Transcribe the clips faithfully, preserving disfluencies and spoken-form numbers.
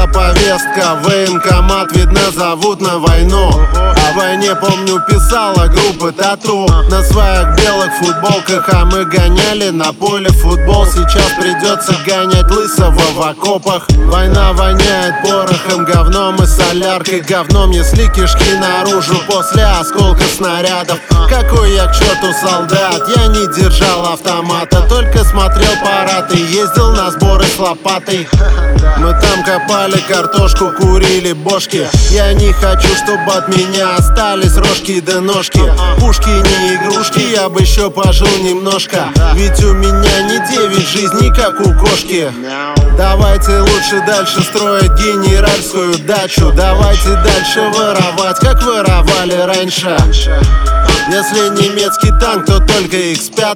пришла повестка, военкомат, видно, зовут на войну. О войне, помню, писала группа Тату на своих белых футболках, а мы гоняли на поле футбол. Сейчас придется гонять лысого в окопах. Война воняет порохом, говном и соляркой. Говном, если кишки наружу после осколка снарядов. Какой я к черту солдат, я не держал автомата, только смотрел парад и ездил на сборы с лопатой. Мы там копали картошку, курили бошки. Я не хочу, чтобы от меня остались рожки да ножки. Пушки не игрушки, я бы еще пожил немножко. Ведь у меня не девять жизней, как у кошки. Давайте лучше дальше строить генеральскую дачу. Давайте дальше воровать, как воровали раньше. Если немецкий танк, то только икс пять.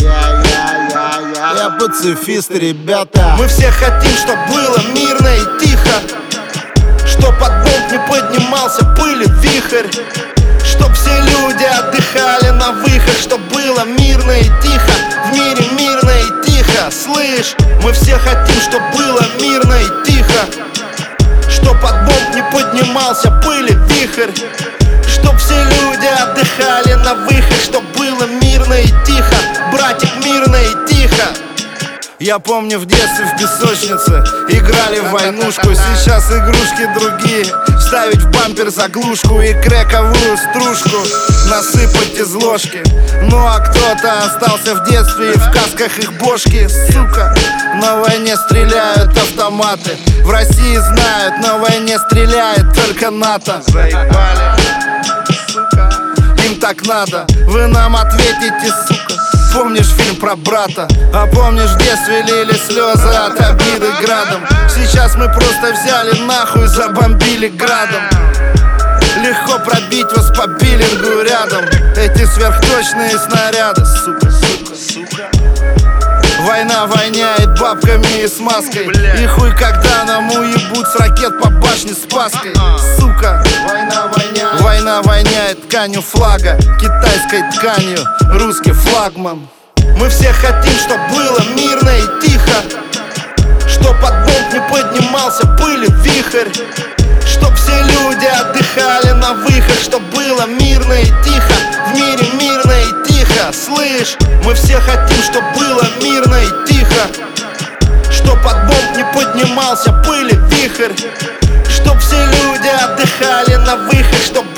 Я пацифист, ребята. Мы все хотим, чтоб было мирно и тихо, чтоб от бомб не поднимался пыль и вихрь, чтоб все люди отдыхали на выход, чтоб было мирно и тихо, в мире мирно и тихо. Слышь, мы все хотим, чтоб было мирно и тихо, чтоб от бомб не поднимался пыль и вихрь, чтоб все люди отдыхали на выход, чтоб было мирно и тихо, братик, мирно и тихо. Я помню, в детстве в песочнице играли в войнушку. Сейчас игрушки другие, вставить в бампер заглушку и крековую стружку насыпать из ложки. Ну а кто-то остался в детстве и в касках их бошки. Сука, на войне стреляют автоматы, в России знают, на войне стреляет только НАТО. Заебали, сука, им так надо, вы нам ответите, сука. Помнишь фильм про брата? А помнишь, в детстве лили слезы от обиды градом? Сейчас мы просто взяли нахуй, забомбили градом. Легко пробить вас по биллингу рядом. Эти сверхточные снаряды, сука, сука, сука. Война воняет бабками и смазкой. И хуй когда нам уебут с ракет по башне Спасской. Сука, война воняет. Война воняет тканью флага, китайской тканью, русский флагман. Мы все хотим, чтоб было мирно и тихо, чтоб от бомб не поднимался пыль и вихрь, чтоб все люди отдыхали на выход, чтоб было мирно и тихо, в мире мирно и тихо. Слышь, мы все хотим, чтоб было мирно и тихо, чтоб от бомб не поднимался пыль и вихрь, чтоб все люди отдыхали на выход, чтоб